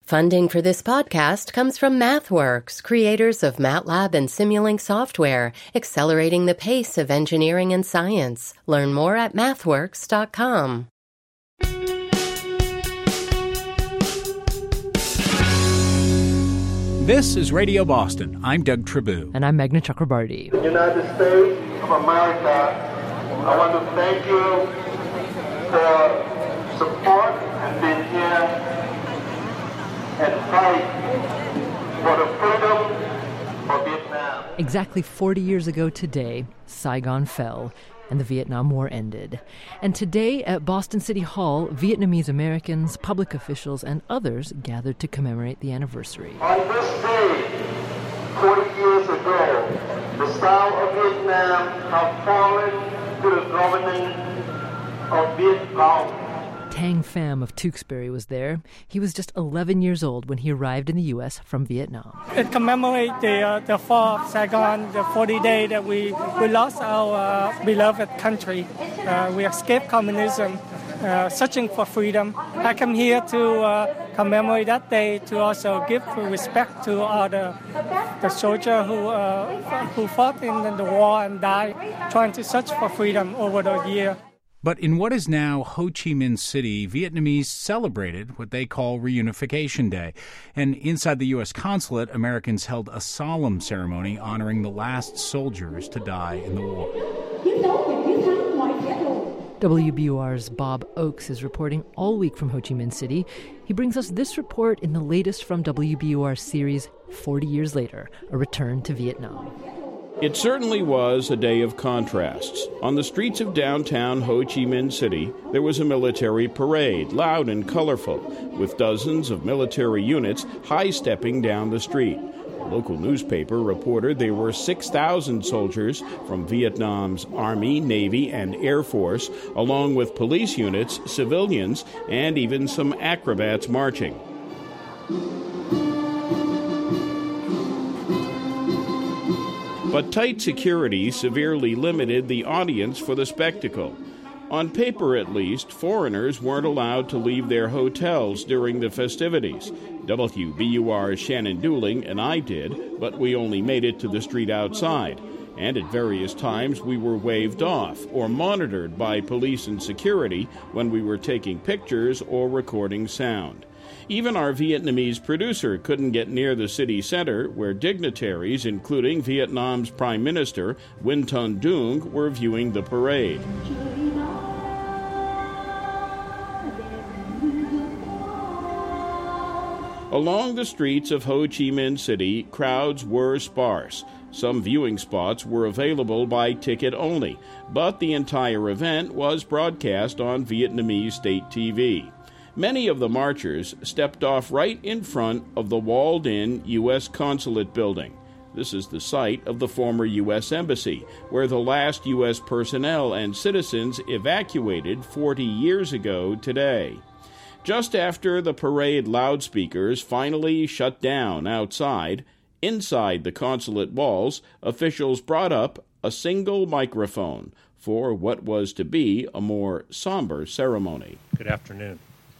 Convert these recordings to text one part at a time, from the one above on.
Funding for this podcast comes from MathWorks, creators of MATLAB and Simulink software, accelerating the pace of engineering and science. Learn more at mathworks.com. This is Radio Boston. I'm Doug Tribou. And I'm Meghna Chakrabarti. The United States of America, I want to thank you for support and being here and fight for the freedom of Vietnam. Exactly 40 years ago today, Saigon fell and the Vietnam War ended. And today at Boston City Hall, Vietnamese Americans, public officials, and others gathered to commemorate the anniversary. On this day, 40 years ago, the South of Vietnam have fallen to the government of Viet Cong. Tang Pham of Tewksbury was there. He was just 11 years old when he arrived in the U.S. from Vietnam. It commemorates the fall of Saigon, the 40 day that we lost our beloved country. We escaped communism, searching for freedom. I come here to commemorate that day, to also give respect to all the soldiers who fought in the war and died, trying to search for freedom over the year. But in what is now Ho Chi Minh City, Vietnamese celebrated what they call Reunification Day. And inside the U.S. consulate, Americans held a solemn ceremony honoring the last soldiers to die in the war. WBUR's Bob Oakes is reporting all week from Ho Chi Minh City. He brings us this report in the latest from WBUR's series, 40 Years Later, A Return to Vietnam. It certainly was a day of contrasts. On the streets of downtown Ho Chi Minh City, there was a military parade, loud and colorful, with dozens of military units high-stepping down the street. A local newspaper reported there were 6,000 soldiers from Vietnam's Army, Navy, and Air Force, along with police units, civilians, and even some acrobats marching. But tight security severely limited the audience for the spectacle. On paper, at least, foreigners weren't allowed to leave their hotels during the festivities. WBUR's Shannon Dooling and I did, but we only made it to the street outside. And at various times we were waved off or monitored by police and security when we were taking pictures or recording sound. Even our Vietnamese producer couldn't get near the city center, where dignitaries, including Vietnam's Prime Minister Nguyen Thanh Dung, were viewing the parade. Along the streets of Ho Chi Minh City, crowds were sparse. Some viewing spots were available by ticket only, but the entire event was broadcast on Vietnamese state TV. Many of the marchers stepped off right in front of the walled-in U.S. consulate building. This is the site of the former U.S. Embassy, where the last U.S. personnel and citizens evacuated 40 years ago today. Just after the parade loudspeakers finally shut down outside, inside the consulate walls, officials brought up a single microphone for what was to be a more somber ceremony. Good afternoon.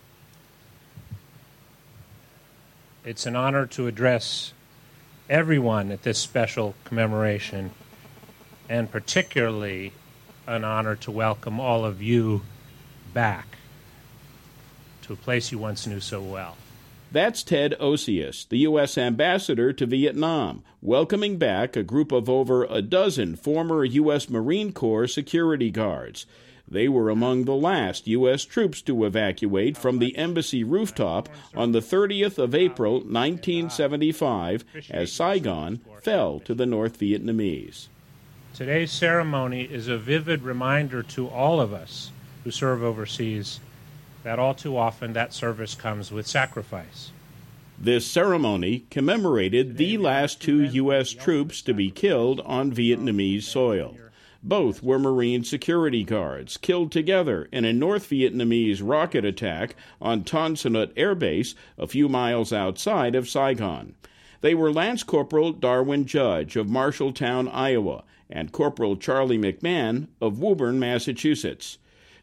It's an honor to address everyone at this special commemoration, and particularly an honor to welcome all of you back to a place you once knew so well. That's Ted Osius, the U.S. ambassador to Vietnam, welcoming back a group of over a dozen former U.S. Marine Corps security guards. They were among the last U.S. troops to evacuate from the embassy rooftop on the 30th of April, 1975, as Saigon fell to the North Vietnamese. Today's ceremony is a vivid reminder to all of us who serve overseas that all too often that service comes with sacrifice. This ceremony commemorated the last two U.S. troops to be killed on Vietnamese soil. Both were Marine security guards, killed together in a North Vietnamese rocket attack on Tan Son Nhut Air Base a few miles outside of Saigon. They were Lance Corporal Darwin Judge of Marshalltown, Iowa, and Corporal Charlie McMahon of Woburn, Massachusetts.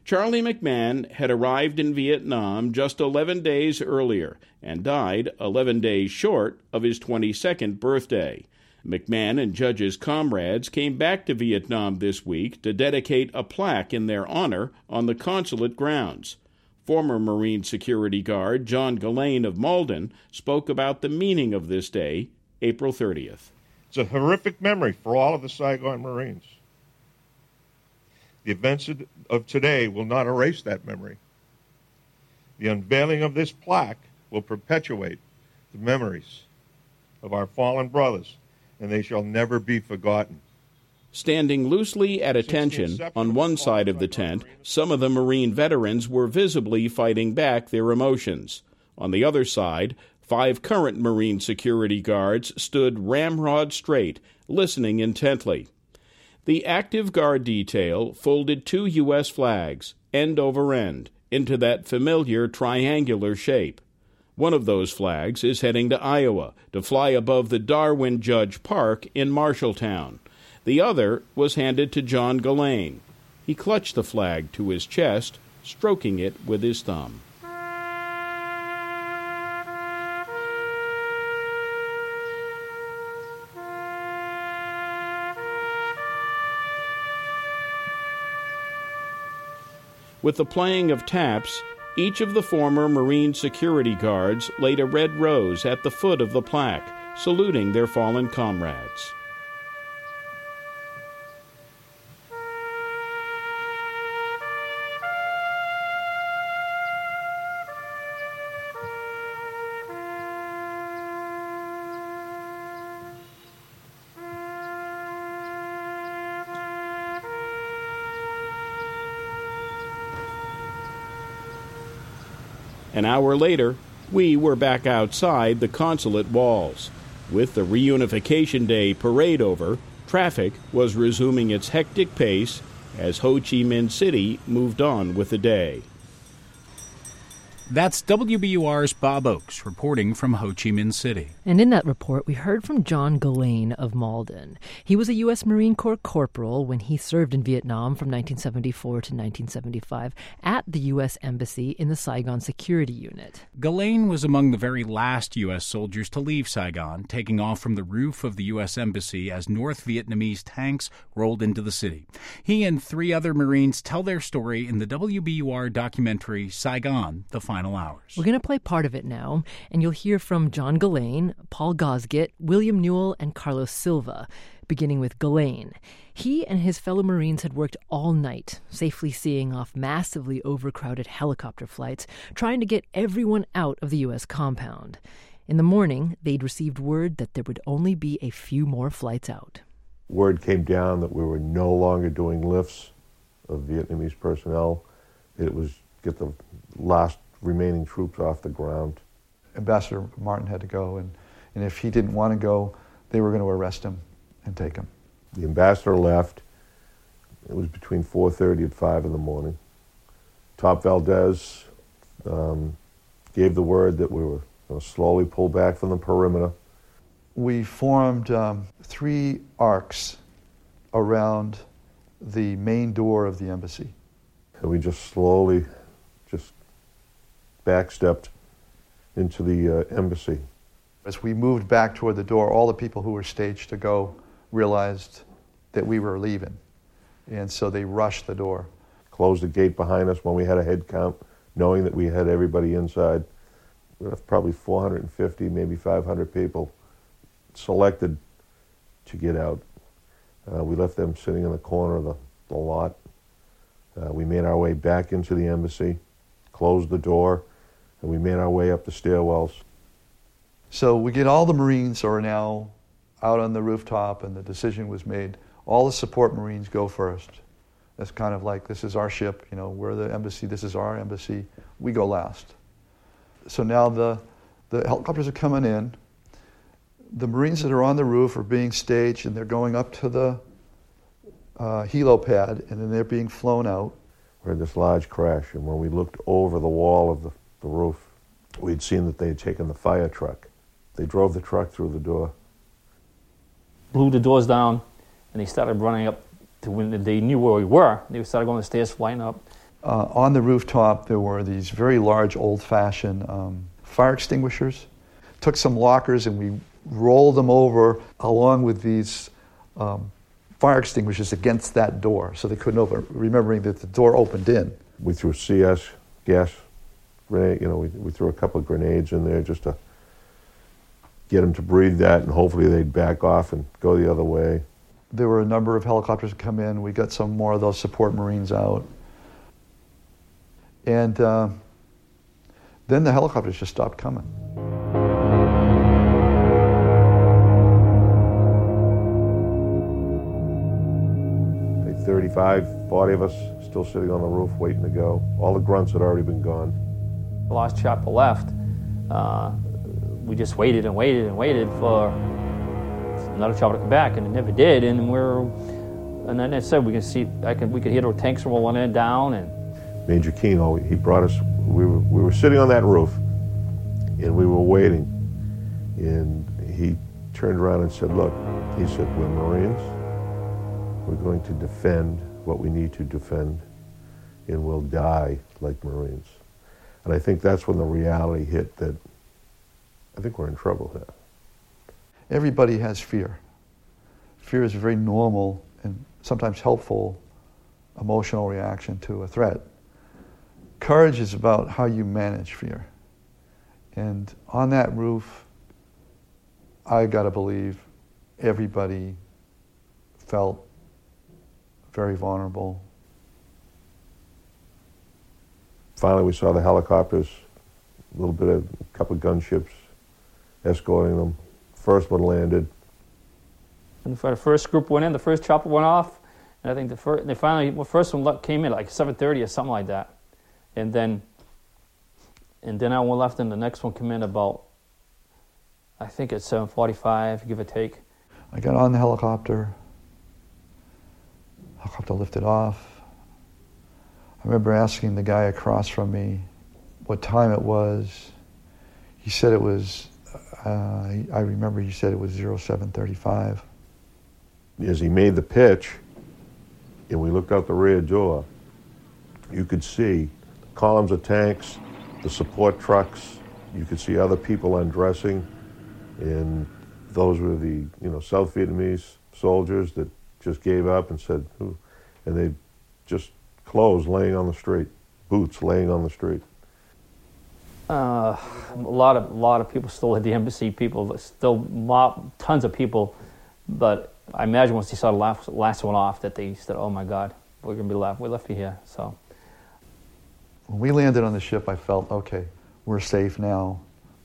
Charlie McMahon had arrived in Vietnam just 11 days earlier and died 11 days short of his 22nd birthday. McMahon and Judge's comrades came back to Vietnam this week to dedicate a plaque in their honor on the consulate grounds. Former Marine security guard John Gillane of Malden spoke about the meaning of this day, April 30th. It's a horrific memory for all of the Saigon Marines. The events of today will not erase that memory. The unveiling of this plaque will perpetuate the memories of our fallen brothers, and they shall never be forgotten. Standing loosely at attention on one side of the tent, some of the Marine veterans were visibly fighting back their emotions. On the other side, 5 current Marine security guards stood ramrod straight, listening intently. The active guard detail folded 2 U.S. flags, end over end, into that familiar triangular shape. One of those flags is heading to Iowa to fly above the Darwin Judge Park in Marshalltown. The other was handed to John Gillane. He clutched the flag to his chest, stroking it with his thumb. With the playing of taps, each of the former Marine security guards laid a red rose at the foot of the plaque, saluting their fallen comrades. An hour later, we were back outside the consulate walls. With the Reunification Day parade over, traffic was resuming its hectic pace as Ho Chi Minh City moved on with the day. That's WBUR's Bob Oakes reporting from Ho Chi Minh City. And in that report, we heard from John Gillane of Malden. He was a U.S. Marine Corps corporal when he served in Vietnam from 1974 to 1975 at the U.S. Embassy in the Saigon Security Unit. Gillane was among the very last U.S. soldiers to leave Saigon, taking off from the roof of the U.S. Embassy as North Vietnamese tanks rolled into the city. He and 3 other Marines tell their story in the WBUR documentary Saigon, The Final Hours. We're going to play part of it now, and you'll hear from John Gillane, Paul Gosgett, William Newell, and Carlos Silva, beginning with Gillane. He and his fellow Marines had worked all night, safely seeing off massively overcrowded helicopter flights, trying to get everyone out of the U.S. compound. In the morning, they'd received word that there would only be a few more flights out. Word came down that we were no longer doing lifts of Vietnamese personnel. It was get the last remaining troops off the ground. Ambassador Martin had to go, and if he didn't want to go, they were going to arrest him and take him. The ambassador left. It was between 4:30 and 5 in the morning. Top Valdez gave the word that we were going to slowly pull back from the perimeter. We formed 3 arcs around the main door of the embassy. And we just slowly backstepped into the embassy. As we moved back toward the door, all the people who were staged to go realized that we were leaving. And so they rushed the door. Closed the gate behind us when we had a head count, knowing that we had everybody inside. We had probably 450, maybe 500 people selected to get out. We left them sitting in the corner of the lot. We made our way back into the embassy, closed the door, and we made our way up the stairwells. So we get all the Marines who are now out on the rooftop, and the decision was made. All the support Marines go first. That's kind of like, this is our ship, we're the embassy, this is our embassy, we go last. So now the helicopters are coming in. The Marines that are on the roof are being staged, and they're going up to the helo pad, and then they're being flown out. We had this large crash, and when we looked over the wall of the roof, we'd seen that they had taken the fire truck. They drove the truck through the door. Blew the doors down, and they started running up to when they knew where we were. They started going the stairs, flying up. On the rooftop, there were these very large, old-fashioned fire extinguishers. Took some lockers and we rolled them over along with these fire extinguishers against that door so they couldn't open, remembering that the door opened in. We threw CS, gas grenade, we threw a couple of grenades in there just to get them to breathe that, and hopefully they'd back off and go the other way. There were a number of helicopters that come in. We got some more of those support Marines out. And then the helicopters just stopped coming. 35, 40 of us still sitting on the roof waiting to go. All the grunts had already been gone. The last chopper left. We just waited and waited and waited for another chopper to come back, and it never did. And then they said we could hear the tanks rolling in down. And Major Keno, he brought us. We were sitting on that roof, and we were waiting. And he turned around and said, "Look," he said, "we're Marines. We're going to defend what we need to defend, and we'll die like Marines." And I think that's when the reality hit that I think we're in trouble here. Everybody has fear. Fear is a very normal and sometimes helpful emotional reaction to a threat. Courage is about how you manage fear. And on that roof, I gotta believe everybody felt very vulnerable. Finally, we saw the helicopters, a couple of gunships escorting them. First one landed. And the first group went in, the first chopper went off, and I think the first one came in like 7:30 or something like that. And then I went left, and the next one came in about, I think it's 7:45, give or take. I got on the helicopter. Helicopter lifted off. I remember asking the guy across from me what time it was. He said it was, I remember he said it was 07:35. As he made the pitch, and we looked out the rear door, you could see columns of tanks, the support trucks, you could see other people undressing, and those were the South Vietnamese soldiers that just gave up and said, "Who?" And they just clothes laying on the street, boots laying on the street. A lot of people still at the embassy. People still tons of people, but I imagine once they saw the last one off, that they said, "Oh my God, we're gonna be left. We're left here." So when we landed on the ship, I felt okay. We're safe now.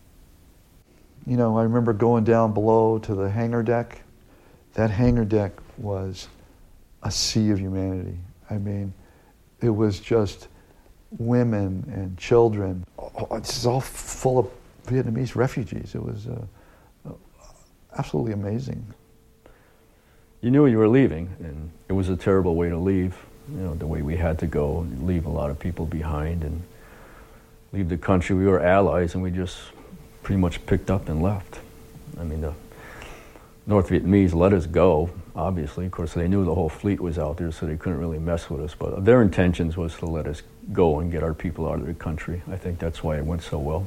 I remember going down below to the hangar deck. That hangar deck was a sea of humanity. I mean, it was just women and children. It's all full of Vietnamese refugees. It was absolutely amazing. You knew you were leaving, and it was a terrible way to leave, the way we had to go, leave a lot of people behind and leave the country. We were allies, and we just pretty much picked up and left. I mean, the North Vietnamese let us go, obviously. Of course, they knew the whole fleet was out there, so they couldn't really mess with us. But their intentions was to let us go and get our people out of the country. I think that's why it went so well.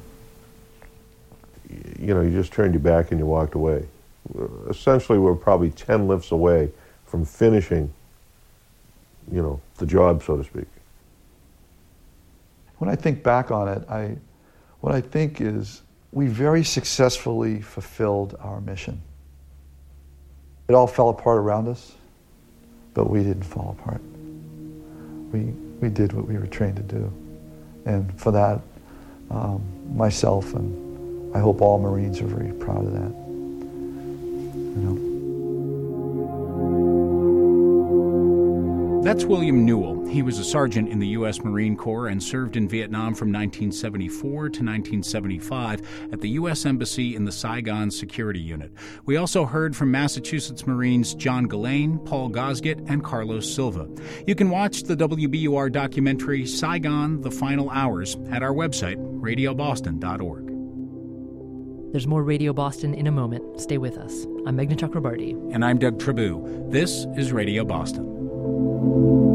You just turned your back and you walked away. Essentially, we're probably 10 lifts away from finishing, the job, so to speak. When I think back on it, what I think is we very successfully fulfilled our mission. It all fell apart around us, but we didn't fall apart. We did what we were trained to do. And for that, myself and I hope all Marines are very proud of that. That's William Newell. He was a sergeant in the U.S. Marine Corps and served in Vietnam from 1974 to 1975 at the U.S. Embassy in the Saigon Security Unit. We also heard from Massachusetts Marines John Gillane, Paul Gosget, and Carlos Silva. You can watch the WBUR documentary Saigon: The Final Hours at our website, radioboston.org. There's more Radio Boston in a moment. Stay with us. I'm Meghna Chakrabarti. And I'm Doug Trabue. This is Radio Boston.